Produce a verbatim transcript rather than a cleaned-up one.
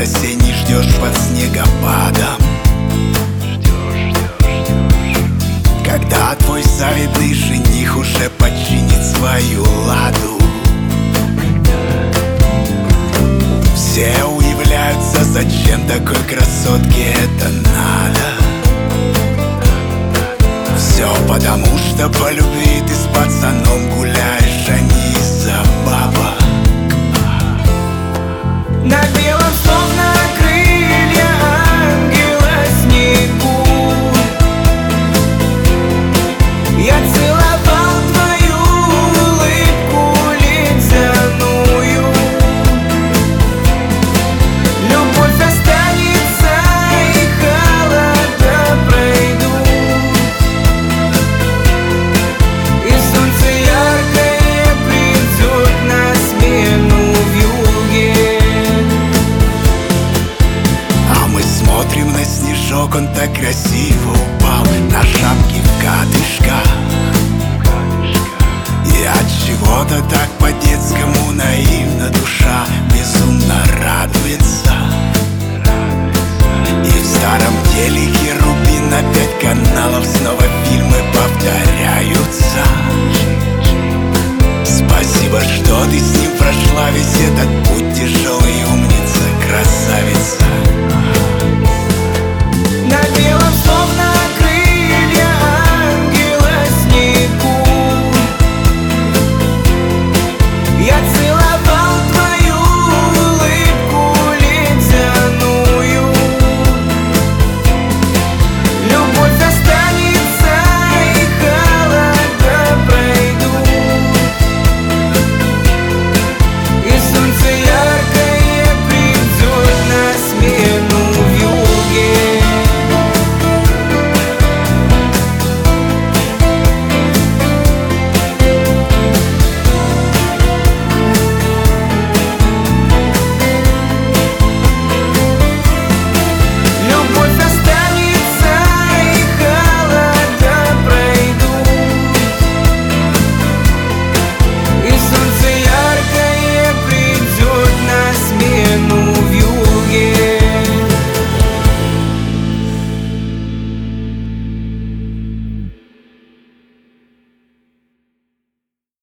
рассвет осенний ждешь под снегопадом. Когда твой завидный жених уже починит свою ладу. Все удивляются, зачем такой красотке это надо. Все потому, что по любви ты с пацаном гуляешь, а не из-за бабок. На белом словно крылья ангела снегу я целовал твою улыбку ледяную. Любовь останется и холода пройдут, и солнце яркое придет на смену в юге. А мы смотрим на снежок, он так красиво упал на шапки в катышках. И от чего-то так по-детскому наивно душа безумно радуется. И в старом телеке Рубин на пять каналов снова фильмы повторяются. Спасибо, что ты с ним прошла весь этот путь тяжелый, умница, красавица.